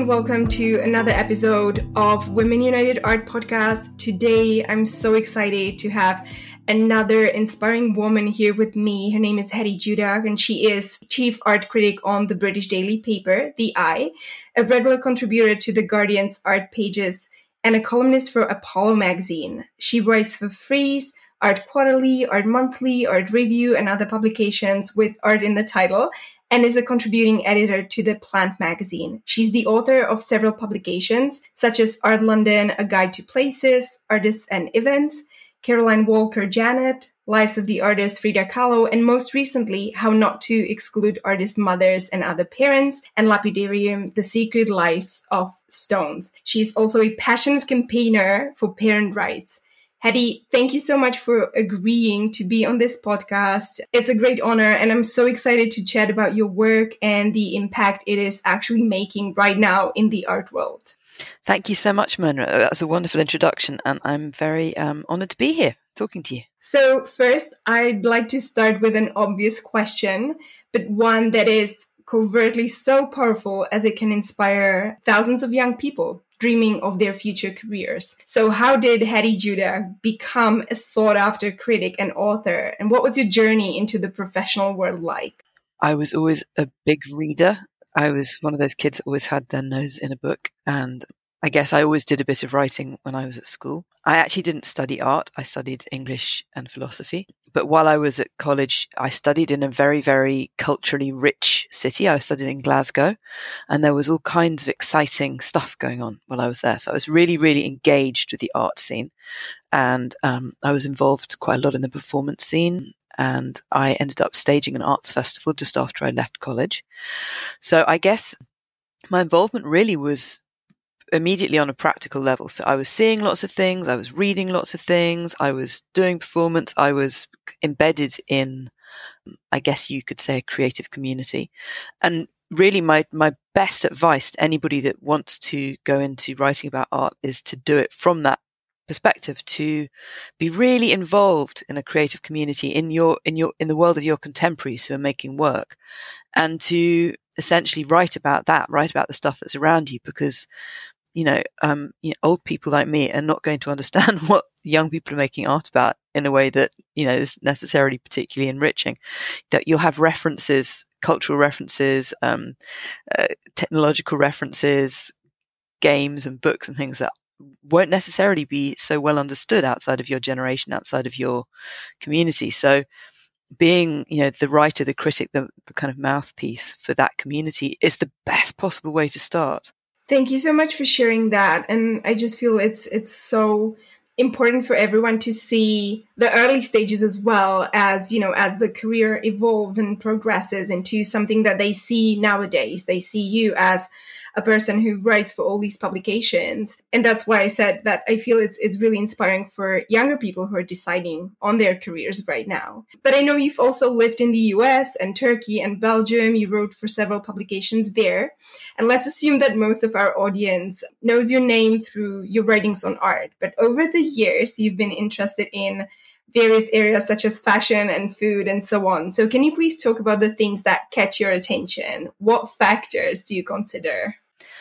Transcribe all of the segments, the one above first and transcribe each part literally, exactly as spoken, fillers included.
and welcome to another episode of Women United Art Podcast. Today, I'm so excited to have another inspiring woman here with me. Her name is Hetty Judah, and she is chief art critic on the British daily paper, The Eye, a regular contributor to The Guardian's art pages, and a columnist for Apollo magazine. She writes for Frieze, Art Quarterly, Art Monthly, Art Review, and other publications with art in the title, and is a contributing editor to the Plant magazine. She's the author of several publications, such as Art London, A Guide to Places, Artists and Events, Caroline Walker Janet, Lives of the Artist Frida Kahlo, and most recently, How Not to Exclude Artist Mothers and Other Parents, and Lapidarium, The Secret Lives of Stones. She's also a passionate campaigner for parent rights. Hetty, thank you so much for agreeing to be on this podcast. It's a great honor, and I'm so excited to chat about your work and the impact it is actually making right now in the art world. Thank you so much, Mona. That's a wonderful introduction, and I'm very um, honoured to be here talking to you. So first, I'd like to start with an obvious question, but one that is covertly so powerful as it can inspire thousands of young people dreaming of their future careers. So how did Hetty Judah become a sought-after critic and author? And what was your journey into the professional world like? I was always a big reader. I was one of those kids that always had their nose in a book. And I guess I always did a bit of writing when I was at school. I actually didn't study art. I studied English and philosophy. But while I was at college, I studied in a very, very culturally rich city. I studied in Glasgow, and there was all kinds of exciting stuff going on while I was there. So I was really, really engaged with the art scene. And um, I was involved quite a lot in the performance scene. And I ended up staging an arts festival just after I left college. So I guess my involvement really was immediately on a practical level. So I was seeing lots of things, I was reading lots of things, I was doing performance, I was embedded in, I guess you could say, a creative community. And really my, my best advice to anybody that wants to go into writing about art is to do it from that perspective, to be really involved in a creative community in your, in your, in the world of your contemporaries who are making work, and to essentially write about that, write about the stuff that's around you, because you know, um, you know, old people like me are not going to understand what young people are making art about in a way that, you know, is necessarily particularly enriching. That you'll have references, cultural references, um, uh, technological references, games and books and things that won't necessarily be so well understood outside of your generation, outside of your community. So being, you know, the writer, the critic, the, the kind of mouthpiece for that community is the best possible way to start. Thank you so much for sharing that. And I just feel it's it's so important for everyone to see the early stages as well as, you know, as the career evolves and progresses into something that they see nowadays. They see you as a person who writes for all these publications. And that's why I said that I feel it's it's really inspiring for younger people who are deciding on their careers right now. But I know you've also lived in the U S and Turkey and Belgium. You wrote for several publications there. And let's assume that most of our audience knows your name through your writings on art. But over the years, you've been interested in various areas such as fashion and food and so on. So can you please talk about the things that catch your attention? What factors do you consider?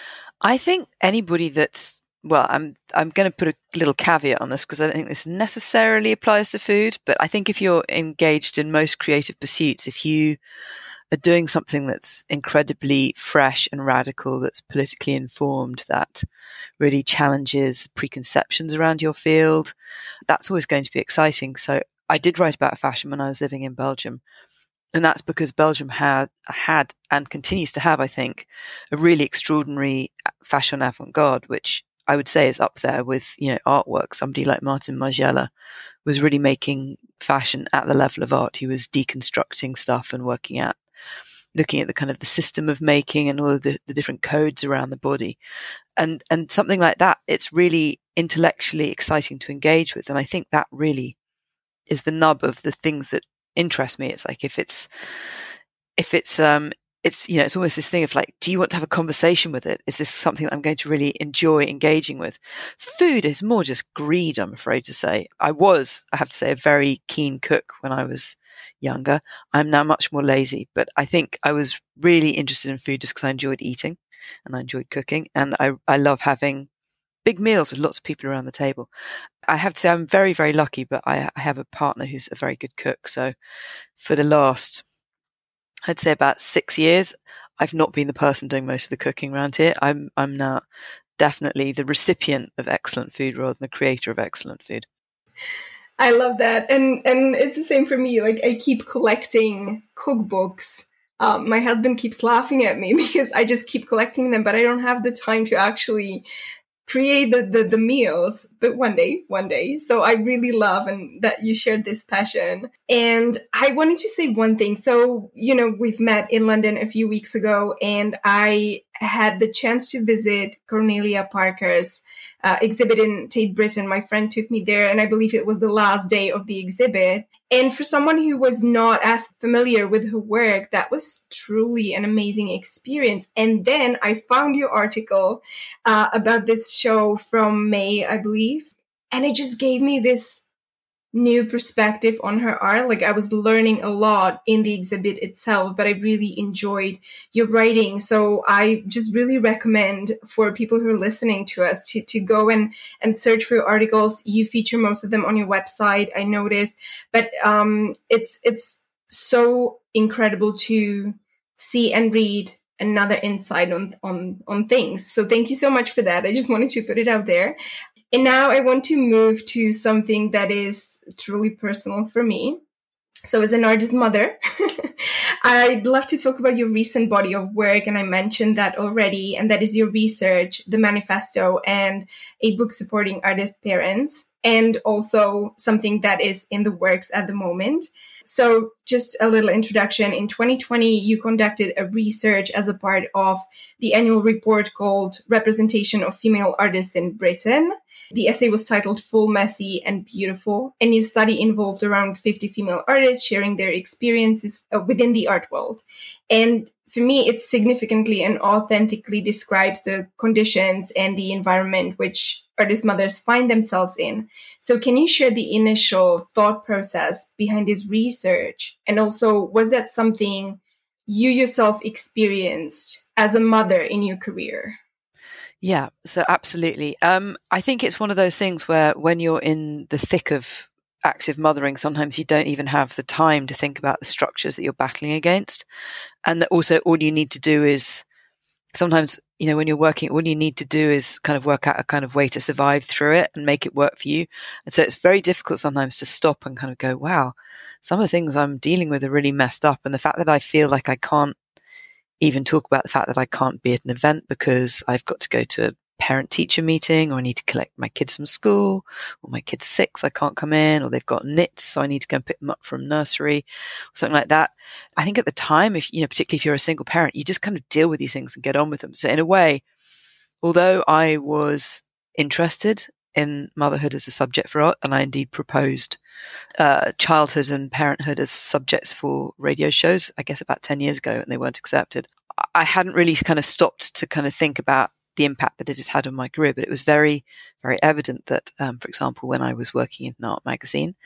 I think anybody that's, well, I'm I'm going to put a little caveat on this because I don't think this necessarily applies to food, but I think if you're engaged in most creative pursuits, if you are doing something that's incredibly fresh and radical, that's politically informed, that really challenges preconceptions around your field, that's always going to be exciting. So I did write about fashion when I was living in Belgium. And that's because Belgium had, had and continues to have, I think, a really extraordinary fashion avant-garde, which I would say is up there with, you know, artwork. Somebody like Martin Margiela was really making fashion at the level of art. He was deconstructing stuff and working at, looking at the kind of the system of making and all of the, the different codes around the body. And, and something like that, it's really intellectually exciting to engage with. And I think that really is the nub of the things that interest me. It's like if it's if it's um it's you know it's almost this thing of like, do you want to have a conversation with it? Is this something that I'm going to really enjoy engaging with? Food is more just greed, I'm afraid to say. I was, I have to say, a very keen cook when I was younger. I'm now much more lazy, but I think I was really interested in food just because I enjoyed eating. and I enjoyed cooking. And I, I love having big meals with lots of people around the table. I have to say I'm very, very lucky, but I, I have a partner who's a very good cook. So for the last, I'd say about six years, I've not been the person doing most of the cooking around here. I'm, I'm now definitely the recipient of excellent food rather than the creator of excellent food. I love that. And and it's the same for me. Like, I keep collecting cookbooks. Um, my husband keeps laughing at me because I just keep collecting them, but I don't have the time to actually create the, the, the meals. But one day, one day. So I really love and that you shared this passion. And I wanted to say one thing. So, you know, we've met in London a few weeks ago, and I had the chance to visit Cornelia Parker's uh, exhibit in Tate Britain. My friend took me there, and I believe it was the last day of the exhibit. And for someone who was not as familiar with her work, that was truly an amazing experience. And then I found your article uh, about this show from May, I believe, and it just gave me this new perspective on her art. Like, I was learning a lot in the exhibit itself, but I really enjoyed your writing. So I just really recommend for people who are listening to us to, to go and, and search for your articles. You feature most of them on your website, I noticed, but um, it's, it's so incredible to see and read another insight on, on, on things. So thank you so much for that. I just wanted to put it out there. And now I want to move to something that is truly personal for me. So as an artist mother, I'd love to talk about your recent body of work. And I mentioned that already. And that is your research, the manifesto, and a book supporting artist parents, and also something that is in the works at the moment. So just a little introduction. In twenty twenty, you conducted a research as a part of the annual report called Representation of Female Artists in Britain. The essay was titled Full, Messy, and Beautiful, and your study involved around fifty female artists sharing their experiences within the art world. And for me, it significantly and authentically describes the conditions and the environment which artist mothers find themselves in. So can you share the initial thought process behind this research? And also, was that something you yourself experienced as a mother in your career? Yeah, so absolutely. Um, I think it's one of those things where when you're in the thick of active mothering, sometimes you don't even have the time to think about the structures that you're battling against. And that also all you need to do is sometimes, you know, when you're working, all you need to do is kind of work out a kind of way to survive through it and make it work for you. And so it's very difficult sometimes to stop and kind of go, wow, some of the things I'm dealing with are really messed up. And the fact that I feel like I can't even talk about the fact that I can't be at an event because I've got to go to a parent-teacher meeting, or I need to collect my kids from school, or my kid's sick, so I can't come in, or they've got knits, so I need to go and pick them up from nursery, or something like that. I think at the time, if you know, particularly if you're a single parent, you just kind of deal with these things and get on with them. So in a way, although I was interested in motherhood as a subject for art, and I indeed proposed uh, childhood and parenthood as subjects for radio shows, I guess about ten years ago, and they weren't accepted, I hadn't really kind of stopped to kind of think about the impact that it had had on my career. But it was very, very evident that, um, for example, when I was working in an art magazine,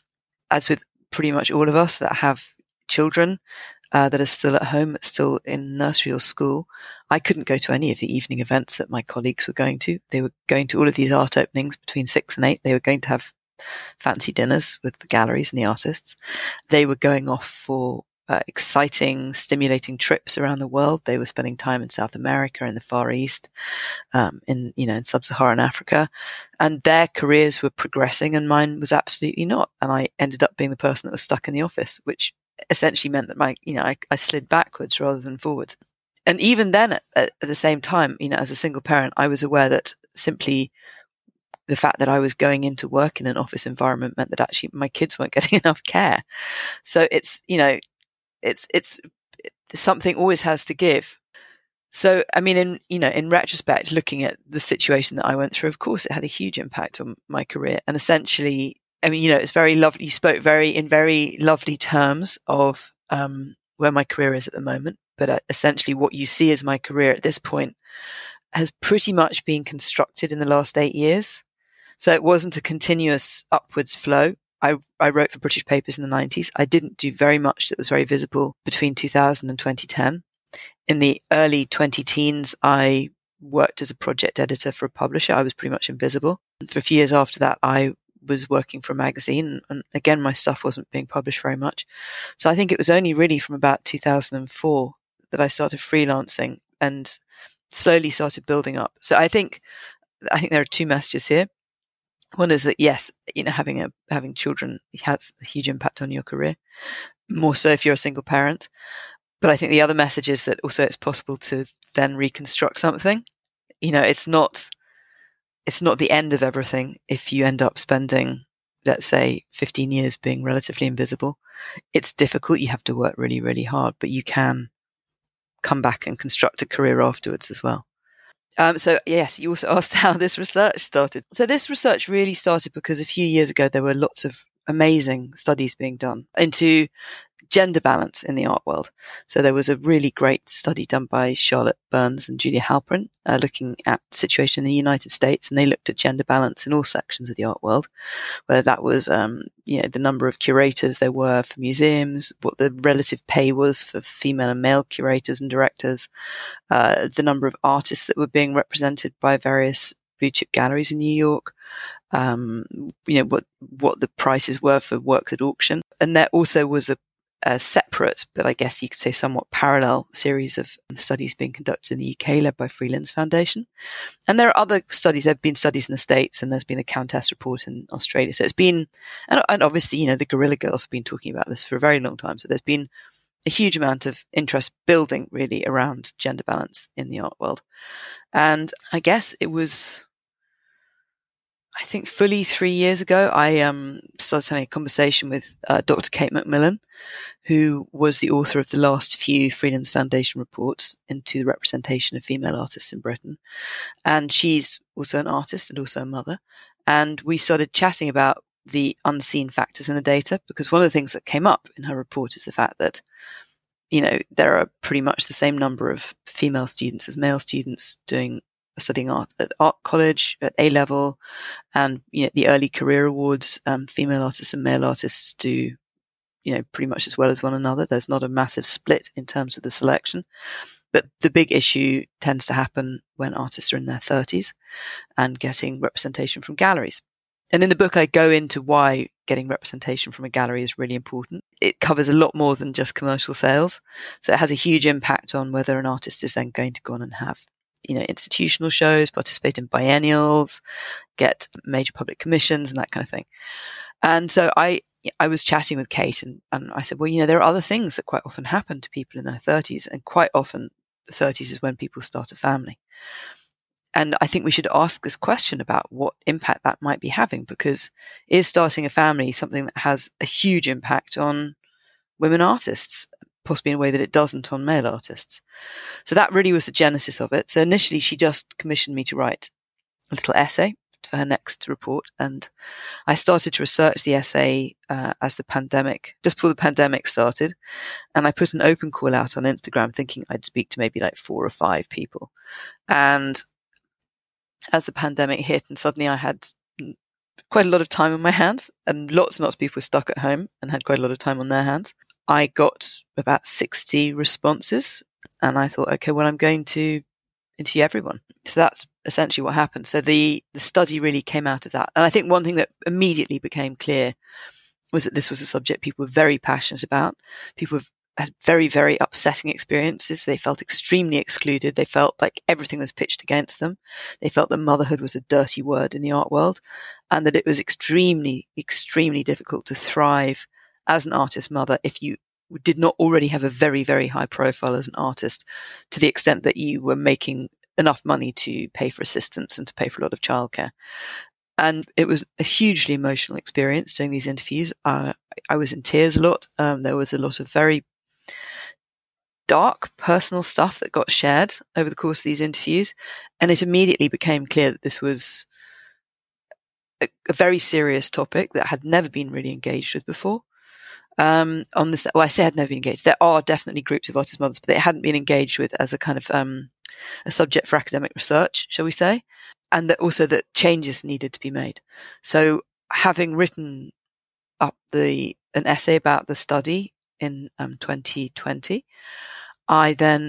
as with pretty much all of us that have children uh, that are still at home, still in nursery or school, I couldn't go to any of the evening events that my colleagues were going to. They were going to all of these art openings between six and eight. They were going to have fancy dinners with the galleries and the artists. They were going off for Uh, exciting, stimulating trips around the world. They were spending time in South America, in the Far East, um, in, you know, in sub-Saharan Africa, and their careers were progressing and mine was absolutely not. And I ended up being the person that was stuck in the office, which essentially meant that my, you know, I, I slid backwards rather than forwards. And even then at, at the same time, you know, as a single parent, I was aware that simply the fact that I was going into work in an office environment meant that actually my kids weren't getting enough care. So it's, you know, It's, it's, something always has to give. So, I mean, in, you know, in retrospect, looking at the situation that I went through, of course, it had a huge impact on my career. And essentially, I mean, you know, it's very lovely. You spoke very, in very lovely terms of, um, where my career is at the moment. But uh, essentially what you see as my career at this point has pretty much been constructed in the last eight years. So it wasn't a continuous upwards flow. I, I wrote for British papers in the nineties. I didn't do very much that was very visible between two thousand and twenty ten. in the early twenty teens, I worked as a project editor for a publisher. I was pretty much invisible. And for a few years after that, I was working for a magazine. And again, my stuff wasn't being published very much. So I think it was only really from about two thousand four that I started freelancing and slowly started building up. So I think, I think there are two messages here. One is that, yes, you know, having a, having children has a huge impact on your career, more so if you're a single parent. But I think the other message is that also it's possible to then reconstruct something. You know, it's not, it's not the end of everything if you end up spending, let's say, fifteen years being relatively invisible. It's difficult. You have to work really, really hard, but you can come back and construct a career afterwards as well. Um, so yes, you also asked how this research started. So this research really started because a few years ago, there were lots of amazing studies being done into gender balance in the art world. So there was a really great study done by Charlotte Burns and Julia Halpern, uh, looking at the situation in the United States, and they looked at gender balance in all sections of the art world, whether that was, um, you know, the number of curators there were for museums, what the relative pay was for female and male curators and directors, uh, the number of artists that were being represented by various blue chip galleries in New York, um, you know, what, what the prices were for works at auction. And there also was a a separate, but I guess you could say somewhat parallel series of studies being conducted in the U K led by Freelands Foundation. And there are other studies, there have been studies in the States, and there's been the Countess report in Australia. So it's been, and, and obviously, you know, the Guerrilla Girls have been talking about this for a very long time. So there's been a huge amount of interest building really around gender balance in the art world. And I guess it was, I think fully three years ago, I um, started having a conversation with uh, Doctor Kate Macmillan, who was the author of the last few Freelands Foundation reports into the representation of female artists in Britain. And she's also an artist and also a mother. And we started chatting about the unseen factors in the data, because one of the things that came up in her report is the fact that, you know, there are pretty much the same number of female students as male students doing studying art at art college, at A level, and you know the early career awards, um, female artists and male artists do, you know, pretty much as well as one another. There's not a massive split in terms of the selection, but the big issue tends to happen when artists are in their thirties and getting representation from galleries. And in the book, I go into why getting representation from a gallery is really important. It covers a lot more than just commercial sales, so it has a huge impact on whether an artist is then going to go on and have, you know, institutional shows, participate in biennials, get major public commissions and that kind of thing. And so I, I was chatting with Kate and, and I said, well, you know, there are other things that quite often happen to people in their thirties, and quite often the thirties is when people start a family. And I think we should ask this question about what impact that might be having, because is starting a family something that has a huge impact on women artists, possibly in a way that it doesn't on male artists? So that really was the genesis of it. So initially she just commissioned me to write a little essay for her next report. And I started to research the essay uh, as the pandemic, just before the pandemic started. And I put an open call out on Instagram thinking I'd speak to maybe like four or five people. And as the pandemic hit and suddenly I had quite a lot of time on my hands, and lots and lots of people were stuck at home and had quite a lot of time on their hands, I got about sixty responses, and I thought, okay, well, I'm going to interview everyone. So that's essentially what happened. So the, the study really came out of that. And I think one thing that immediately became clear was that this was a subject people were very passionate about. People had very, very upsetting experiences. They felt extremely excluded. They felt like everything was pitched against them. They felt that motherhood was a dirty word in the art world, and that it was extremely, extremely difficult to thrive as an artist mother if you did not already have a very, very high profile as an artist, to the extent that you were making enough money to pay for assistants and to pay for a lot of childcare. And it was a hugely emotional experience doing these interviews. Uh, I was in tears a lot. Um, there was a lot of very dark personal stuff that got shared over the course of these interviews. And it immediately became clear that this was a, a very serious topic that had never been really engaged with before. Um, on this, well, I say had never been engaged. There are definitely groups of artist mothers, but they hadn't been engaged with as a kind of um, a subject for academic research, shall we say, and that also that changes needed to be made. So, having written up the an essay about the study in um, twenty twenty, I then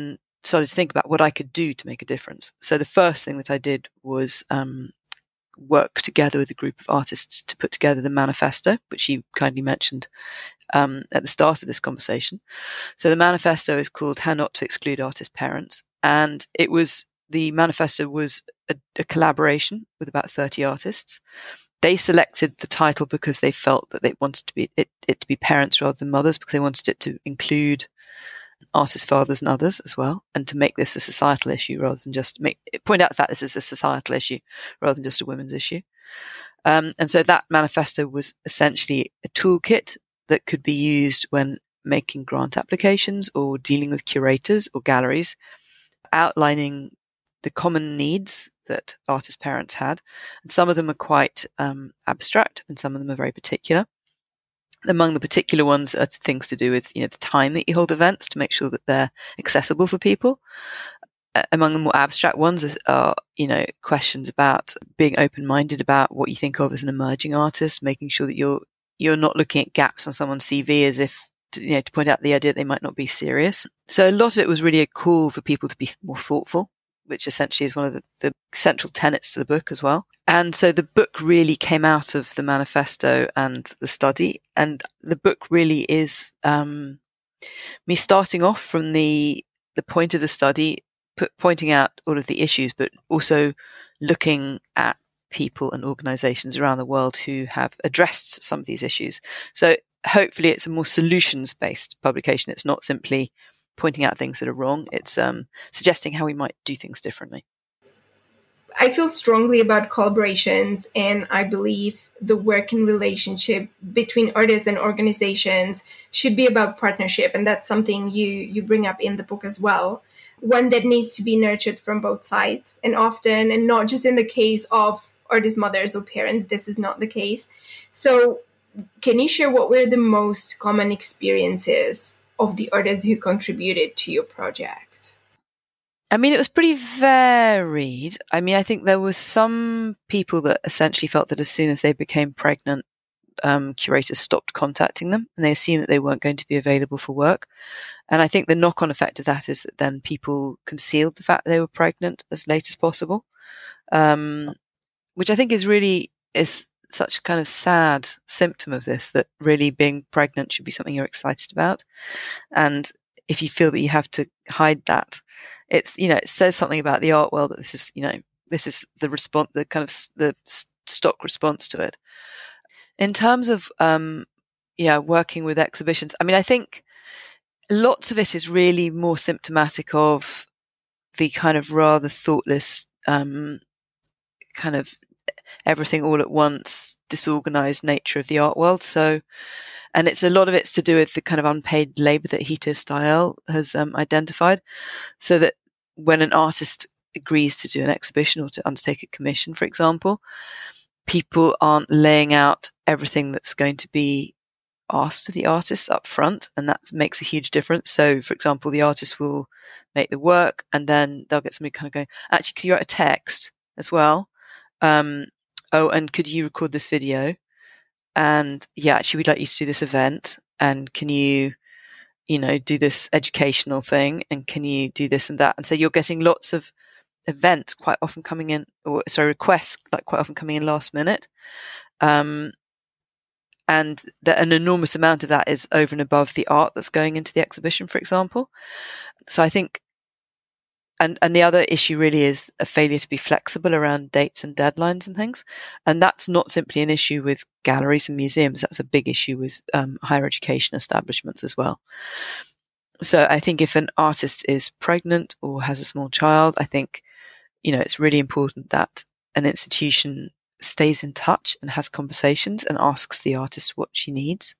started to think about what I could do to make a difference. So the first thing that I did was um, work together with a group of artists to put together the manifesto, which you kindly mentioned um, at the start of this conversation. So the manifesto is called How Not to Exclude Artist Parents. And it was, the manifesto was a, a collaboration with about thirty artists. They selected the title because they felt that they wanted to be it, it to be parents rather than mothers, because they wanted it to include artist fathers and others as well, and to make this a societal issue rather than just make point out the fact this is a societal issue rather than just a women's issue. Um, and so that manifesto was essentially a toolkit that could be used when making grant applications or dealing with curators or galleries, outlining the common needs that artist parents had. And some of them are quite um, abstract, and some of them are very particular. Among the particular ones are things to do with, you know, the time that you hold events to make sure that they're accessible for people. Uh, among the more abstract ones are, are, you know, questions about being open-minded about what you think of as an emerging artist, making sure that you're you're not looking at gaps on someone's C V as if, to, you know, to point out the idea that they might not be serious. So a lot of it was really a call for people to be more thoughtful, which essentially is one of the, the central tenets to the book as well. And so the book really came out of the manifesto and the study. And the book really is um, me starting off from the the point of the study, put, pointing out all of the issues, but also looking at people and organizations around the world who have addressed some of these issues. So hopefully it's a more solutions-based publication. It's not simply pointing out things that are wrong. It's um, suggesting how we might do things differently. I feel strongly about collaborations, and I believe the working relationship between artists and organizations should be about partnership, and that's something you you bring up in the book as well. One that needs to be nurtured from both sides, and often, and not just in the case of artist mothers or parents, this is not the case. So can you share what were the most common experiences of the artists who contributed to your project? I mean, it was pretty varied. I mean, I think there were some people that essentially felt that as soon as they became pregnant, um, curators stopped contacting them, and they assumed that they weren't going to be available for work. And I think the knock-on effect of that is that then people concealed the fact that they were pregnant as late as possible, um, which I think is really is such a kind of sad symptom of this, that really being pregnant should be something you're excited about. And if you feel that you have to hide that, it's, you know, it says something about the art world that this is, you know, this is the response, the kind of the stock response to it. In terms of, um, yeah, working with exhibitions, I mean, I think lots of it is really more symptomatic of the kind of rather thoughtless, um, kind of everything all at once, disorganized nature of the art world. So, and it's a lot of it's to do with the kind of unpaid labor that Hito Steyerl has um, identified. So that when an artist agrees to do an exhibition or to undertake a commission, for example, people aren't laying out everything that's going to be asked of the artist up front, and that makes a huge difference. So, for example, the artist will make the work, and then they'll get somebody kind of going, actually, could you write a text as well? Um, oh, and could you record this video? And yeah, actually, we'd like you to do this event. And can you, you know, do this educational thing? And can you do this and that? And so you're getting lots of events quite often coming in, or sorry, requests like quite often coming in last minute. Um, and the, an enormous amount of that is over and above the art that's going into the exhibition, for example. So I think, and, and the other issue really is a failure to be flexible around dates and deadlines and things. And that's not simply an issue with galleries and museums. That's a big issue with um, higher education establishments as well. So I think if an artist is pregnant or has a small child, I think, you know, it's really important that an institution stays in touch and has conversations and asks the artist what she needs.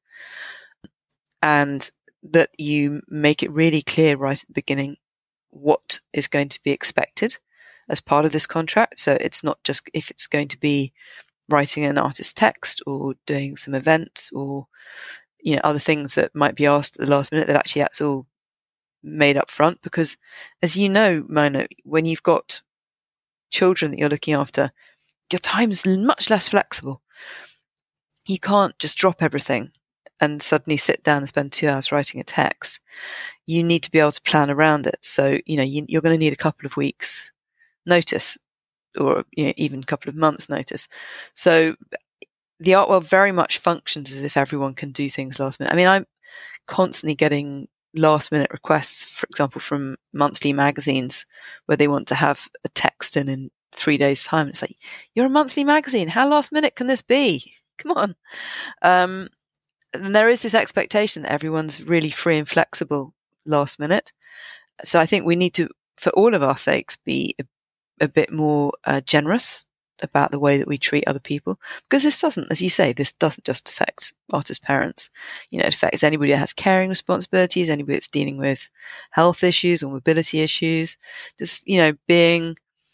And that you make it really clear right at the beginning what is going to be expected as part of this contract. So it's not just if it's going to be writing an artist text or doing some events or, you know, other things that might be asked at the last minute, that actually that's all made up front. Because as you know, Mona, when you've got children that you're looking after, your time is much less flexible. You can't just drop everything and suddenly sit down and spend two hours writing a text, you need to be able to plan around it. So, you know, you, you're going to need a couple of weeks notice, or you know, even a couple of months notice. So the art world very much functions as if everyone can do things last minute. I mean, I'm constantly getting last minute requests, for example, from monthly magazines where they want to have a text in in three days time. It's like, you're a monthly magazine. How last minute can this be? Come on. Um, and there is this expectation that everyone's really free and flexible last minute. So I think we need to, for all of our sakes, be a, a bit more uh, generous about the way that we treat other people, because this doesn't, as you say, this doesn't just affect artists' parents. You know, it affects anybody that has caring responsibilities, anybody that's dealing with health issues or mobility issues. Just, you know, being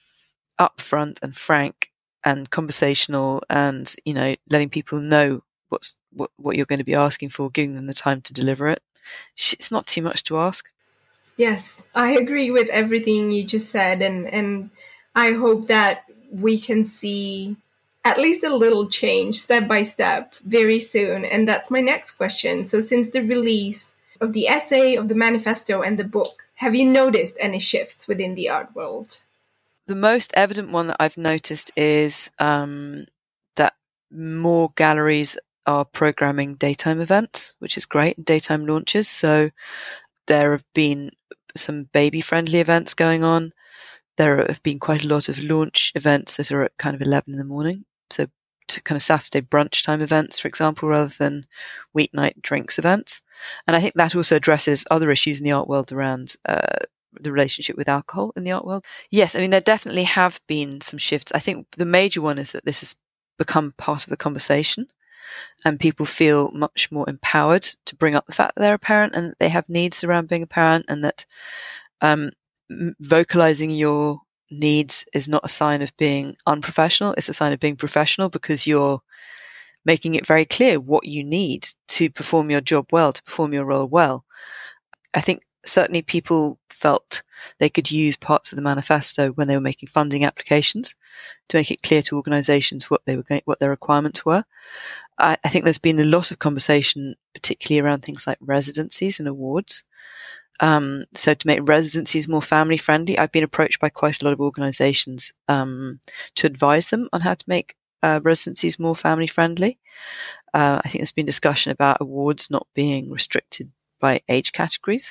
upfront and frank and conversational, and, you know, letting people know what's what, what you're going to be asking for, giving them the time to deliver it. It's not too much to ask. Yes, I agree with everything you just said, and and I hope that we can see at least a little change step by step very soon. And that's my next question. So since the release of the essay, of the manifesto, and the book, have you noticed any shifts within the art world? The most evident one that I've noticed is um, that more galleries are programming daytime events, which is great, daytime launches. So there have been some baby-friendly events going on. There have been quite a lot of launch events that are at kind of eleven in the morning. So to kind of Saturday brunch time events, for example, rather than weeknight drinks events. And I think that also addresses other issues in the art world around uh, the relationship with alcohol in the art world. Yes, I mean, there definitely have been some shifts. I think the major one is that this has become part of the conversation, and people feel much more empowered to bring up the fact that they're a parent and that they have needs around being a parent, and that um, vocalizing your needs is not a sign of being unprofessional. It's a sign of being professional, because you're making it very clear what you need to perform your job well, to perform your role well. I think certainly people felt they could use parts of the manifesto when they were making funding applications to make it clear to organisations what they were going, what their requirements were. I, I think there's been a lot of conversation, particularly around things like residencies and awards. Um, so to make residencies more family friendly, I've been approached by quite a lot of organisations um, to advise them on how to make uh, residencies more family friendly. Uh, I think there's been discussion about awards not being restricted by age categories.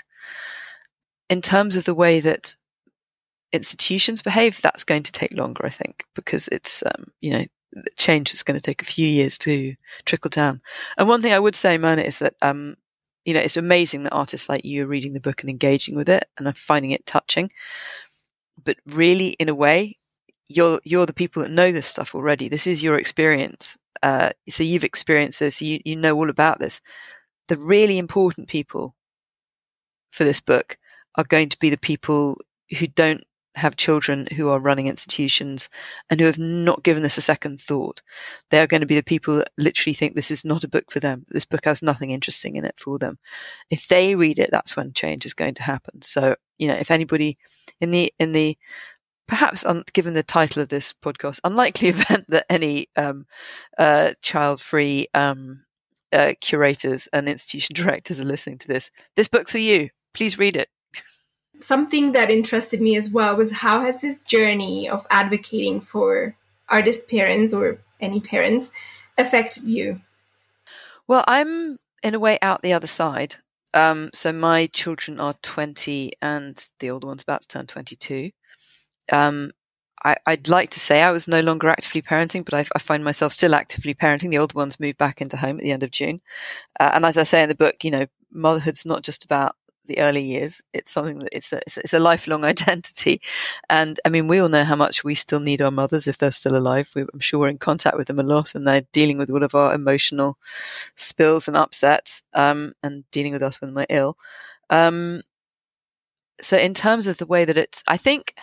In terms of the way that institutions behave, that's going to take longer, I think, because it's, um, you know, change is going to take a few years to trickle down. And one thing I would say, Mona, is that, um, you know, it's amazing that artists like you are reading the book and engaging with it, and I'm finding it touching. But really, in a way, you're you're the people that know this stuff already. This is your experience. Uh, so you've experienced this. You you know all about this. The really important people for this book are going to be the people who don't have children who are running institutions and who have not given this a second thought. They are going to be the people that literally think this is not a book for them. This book has nothing interesting in it for them. If they read it, that's when change is going to happen. So, you know, if anybody in the, in the, perhaps un, given the title of this podcast, unlikely event that any um, uh, child-free um, uh, curators and institution directors are listening to this, this book's for you. Please read it. Something that interested me as well was, how has this journey of advocating for artist parents, or any parents, affected you? Well, I'm in a way out the other side. Um, so my children are twenty and the older one's about to turn twenty-two. Um, I, I'd like to say I was no longer actively parenting, but I, I find myself still actively parenting. The older one's moved back into home at the end of June. Uh, and as I say in the book, you know, motherhood's not just about the early years. It's something that it's a, it's a lifelong identity. And I mean, we all know how much we still need our mothers if they're still alive. We, I'm sure we're in contact with them a lot, and they're dealing with all of our emotional spills and upsets, um, and dealing with us when we're ill. Um, so in terms of the way that it's, I think,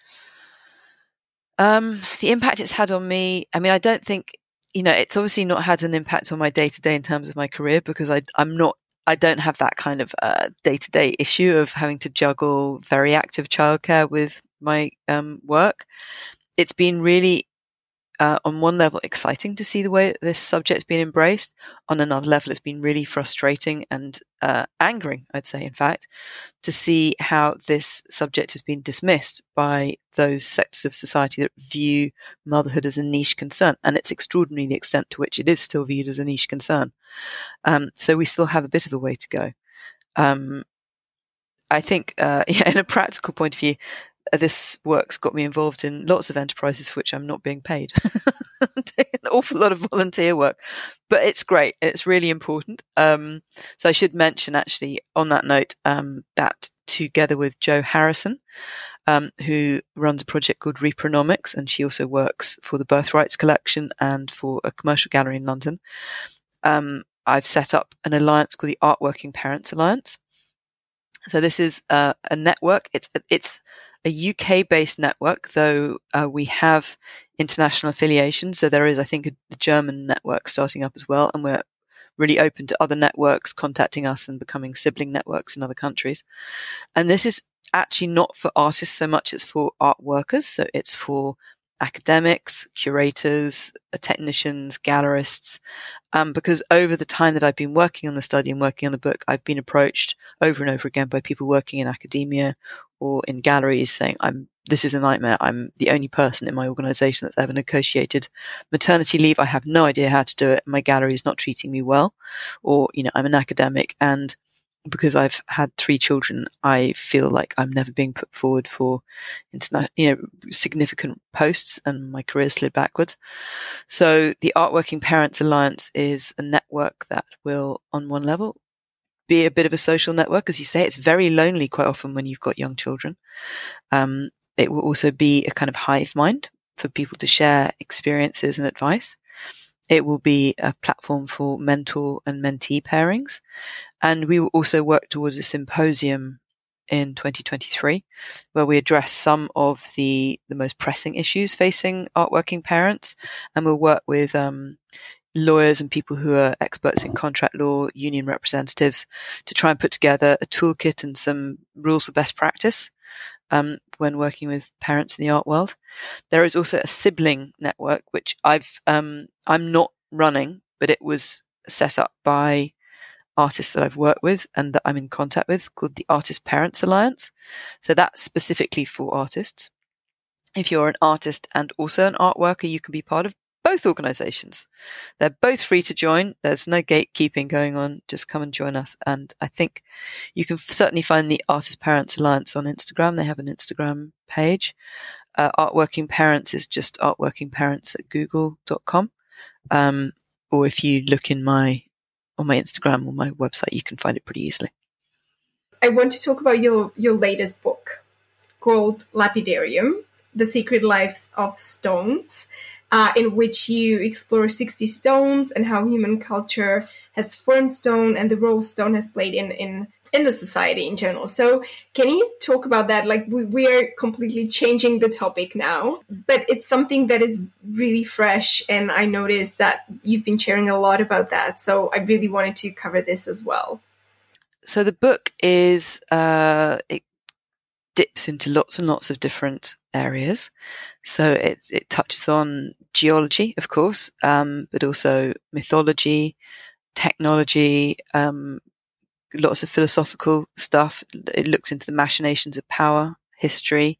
um, the impact it's had on me, I mean, I don't think, you know, it's obviously not had an impact on my day to day in terms of my career, because I, I'm not, I don't have that kind of uh, day-to-day issue of having to juggle very active childcare with my um, work. It's been really uh, on one level, exciting to see the way that this subject's been embraced. On another level, it's been really frustrating and uh, angering, I'd say, in fact, to see how this subject has been dismissed by those sectors of society that view motherhood as a niche concern. And it's extraordinary the extent to which it is still viewed as a niche concern. Um, so we still have a bit of a way to go. Um, I think, uh, yeah, in a practical point of view, uh, this work's got me involved in lots of enterprises for which I'm not being paid. I'm doing an awful lot of volunteer work, but it's great. It's really important. Um, so I should mention, actually, on that note, um, that together with Jo Harrison, um, who runs a project called Repronomics, and she also works for the Birthrights Collection and for a commercial gallery in London, um, I've set up an alliance called the Art Working Parents Alliance. So this is uh, a network. It's it's a U K-based network, though uh, we have international affiliations. So there is, I think, a, a German network starting up as well, and we're really open to other networks contacting us and becoming sibling networks in other countries. And this is actually not for artists so much as for art workers. So it's for academics, curators, technicians, gallerists, um, because over the time that I've been working on the study and working on the book, I've been approached over and over again by people working in academia or in galleries saying, "I'm this is a nightmare. I'm the only person in my organisation that's ever negotiated maternity leave. I have no idea how to do it. My gallery is not treating me well," or, you know, "I'm an academic and because I've had three children, I feel like I'm never being put forward for interna- you know, significant posts and my career slid backwards." So the Art Working Parents Alliance is a network that will, on one level, be a bit of a social network. As you say, it's very lonely quite often when you've got young children. Um, it will also be a kind of hive mind for people to share experiences and advice. It will be a platform for mentor and mentee pairings. And we will also work towards a symposium in twenty twenty-three, where we address some of the, the most pressing issues facing art working parents. And we'll work with um, lawyers and people who are experts in contract law, union representatives, to try and put together a toolkit and some rules of best practice um, when working with parents in the art world. There is also a sibling network, which I've um, I'm not running, but it was set up by artists that I've worked with and that I'm in contact with, called the Artist Parents Alliance. So that's specifically for artists. If you're an artist and also an art worker, you can be part of both organisations. They're both free to join. There's no gatekeeping going on. Just come and join us. And I think you can certainly find the Artist Parents Alliance on Instagram. They have an Instagram page. Uh, Art Working Parents is just artworkingparents at google dot com. Um, or if you look in my on my Instagram or my website, you can find it pretty easily. I want to talk about your, your latest book called Lapidarium, The Secret Lives of Stones, uh, in which you explore sixty stones and how human culture has formed stone and the role stone has played in, in, in the society in general. So can you talk about that? Like, we, we are completely changing the topic now, but it's something that is really fresh. And I noticed that you've been sharing a lot about that. So I really wanted to cover this as well. So the book is, uh, it dips into lots and lots of different areas. So it, it touches on geology, of course, um, but also mythology, technology, um, lots of philosophical stuff. It looks into the machinations of power, history,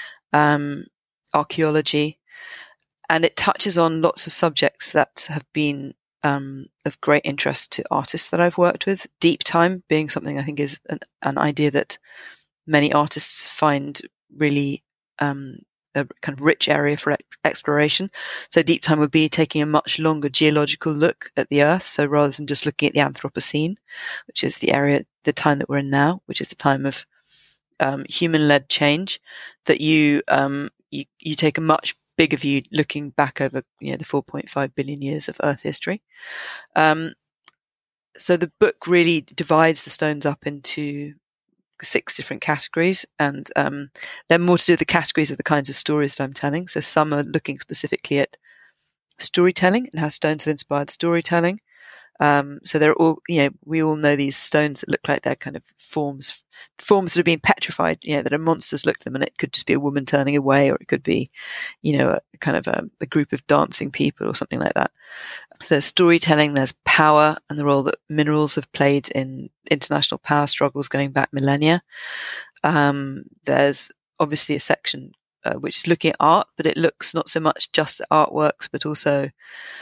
um, archaeology, and it touches on lots of subjects that have been um, of great interest to artists that I've worked with. Deep time being something I think is an, an idea that many artists find really um, a kind of rich area for exploration. So deep time would be taking a much longer geological look at the Earth. So rather than just looking at the Anthropocene, which is the area, the time that we're in now, which is the time of um, human-led change, that you, um, you you take a much bigger view, looking back over, you know, the four point five billion years of Earth history. Um, so the book really divides the stones up into six different categories, and um, they're more to do with the categories of the kinds of stories that I'm telling. So some are looking specifically at storytelling and how stones have inspired storytelling. Um, so they're all, you know, we all know these stones that look like they're kind of forms, forms that have been petrified, you know, that are monsters look at them, and it could just be a woman turning away, or it could be, you know, a kind of a, a group of dancing people or something like that. So there's storytelling, there's power, and the role that minerals have played in international power struggles going back millennia. Um, there's obviously a section uh, which is looking at art, but it looks not so much just at artworks, but also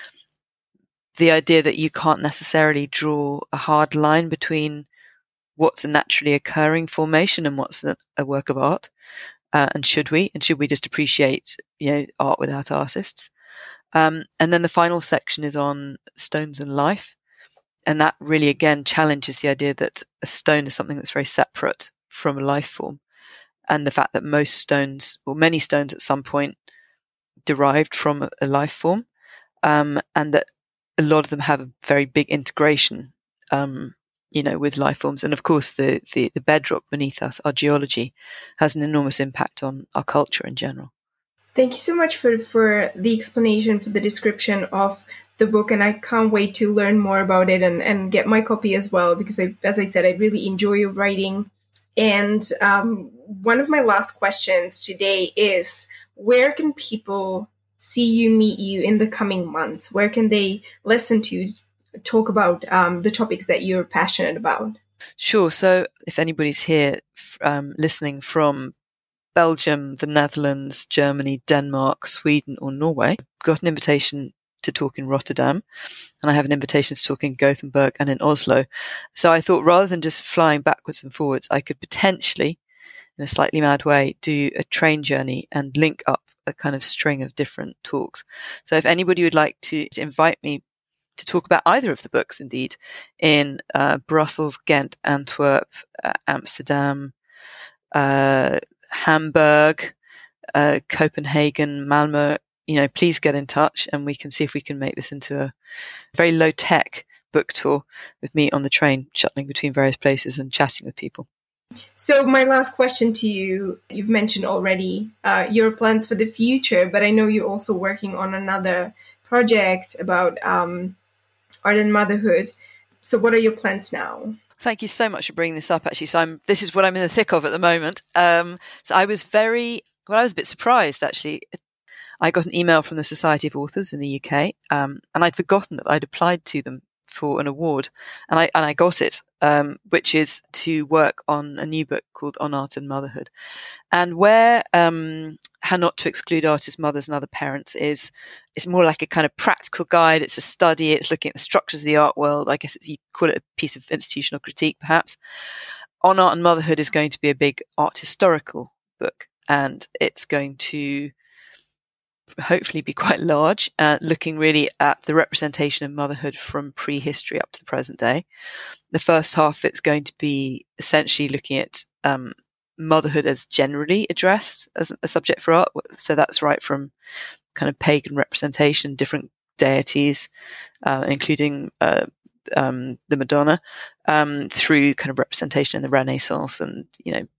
the idea that you can't necessarily draw a hard line between what's a naturally occurring formation and what's a, a work of art. Uh, and should we? And should we just appreciate, you know, art without artists? Um, and then the final section is on stones and life. And that really, again, challenges the idea that a stone is something that's very separate from a life form. And the fact that most stones, or many stones at some point, derived from a, a life form. Um, and that a lot of them have a very big integration, um, you know, with life forms. And of course, the, the, the bedrock beneath us, our geology, has an enormous impact on our culture in general. Thank you so much for, for the explanation, for the description of the book. And I can't wait to learn more about it and, and get my copy as well, because I, as I said, I really enjoy your writing. And um, one of my last questions today is, where can people see you, meet you in the coming months? Where can they listen to you talk about um, the topics that you're passionate about? Sure. So if anybody's here um, listening from Belgium, the Netherlands, Germany, Denmark, Sweden, or Norway, I've got an invitation to talk in Rotterdam, and I have an invitation to talk in Gothenburg and in Oslo. So I thought, rather than just flying backwards and forwards, I could potentially, in a slightly mad way, do a train journey and link up a kind of string of different talks. So if anybody would like to, to invite me to talk about either of the books, indeed, in uh, Brussels, Ghent, Antwerp, uh, Amsterdam, uh, Hamburg, uh, Copenhagen, Malmö, you know, please get in touch and we can see if we can make this into a very low tech book tour with me on the train, shuttling between various places and chatting with people. So my last question to you, you've mentioned already uh, your plans for the future, but I know you're also working on another project about um, art and motherhood. So what are your plans now? Thank you so much for bringing this up, actually. So I'm, this is what I'm in the thick of at the moment. Um, so I was very, well, I was a bit surprised, actually. I got an email from the Society of Authors in the U K, um, and I'd forgotten that I'd applied to them for an award, and I and I got it, um, which is to work on a new book called On Art and Motherhood. And where um, How Not to Exclude Artists, Mothers and Other Parents is, it's more like a kind of practical guide. It's a study. It's looking at the structures of the art world. I guess it's, you call it a piece of institutional critique, perhaps. On Art and Motherhood is going to be a big art historical book, and it's going to hopefully be quite large, uh, looking really at the representation of motherhood from prehistory up to the present day. The first half, it's going to be essentially looking at um, motherhood as generally addressed as a subject for art. So that's right from kind of pagan representation, different deities, uh, including uh, um, the Madonna, um, through kind of representation in the Renaissance and, you know,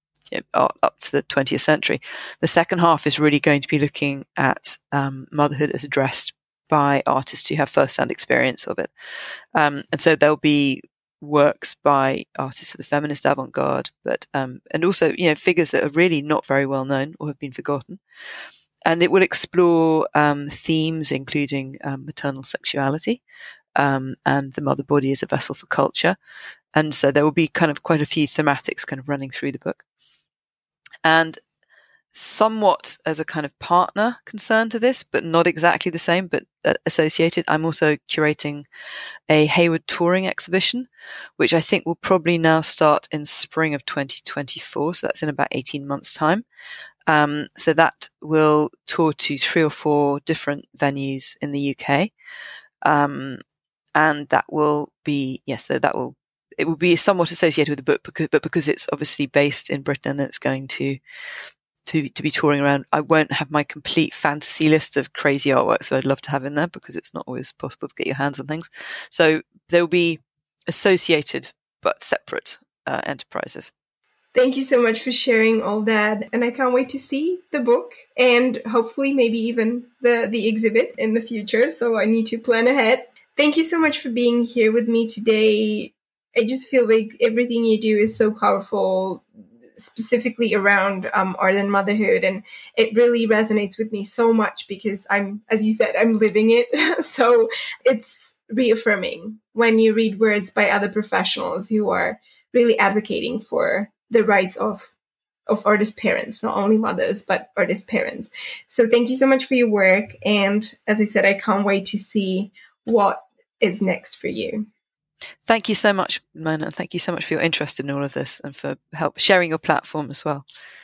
up to the twentieth century. The second half is really going to be looking at um, motherhood as addressed by artists who have first-hand experience of it. Um, and so there'll be works by artists of the feminist avant-garde, but um, and also, you know, figures that are really not very well known or have been forgotten. And it will explore um, themes including um, maternal sexuality um, and the mother body as a vessel for culture. And so there will be kind of quite a few thematics kind of running through the book. And somewhat as a kind of partner concern to this, but not exactly the same, but associated, I'm also curating a Hayward touring exhibition, which I think will probably now start in spring of twenty twenty-four. So that's in about eighteen months' time. Um, so that will tour to three or four different venues in the U K. Um, and that will be, yes, so that will it will be somewhat associated with the book, because, but because it's obviously based in Britain and it's going to, to, to be touring around, I won't have my complete fantasy list of crazy artworks that I'd love to have in there, because it's not always possible to get your hands on things. So there will be associated but separate uh, enterprises. Thank you so much for sharing all that. And I can't wait to see the book and hopefully maybe even the, the exhibit in the future. So I need to plan ahead. Thank you so much for being here with me today. I just feel like everything you do is so powerful, specifically around um, art and motherhood. And it really resonates with me so much because I'm, as you said, I'm living it. So it's reaffirming when you read words by other professionals who are really advocating for the rights of of artist parents, not only mothers, but artist parents. So thank you so much for your work. And as I said, I can't wait to see what is next for you. Thank you so much, Mona. Thank you so much for your interest in all of this and for help sharing your platform as well.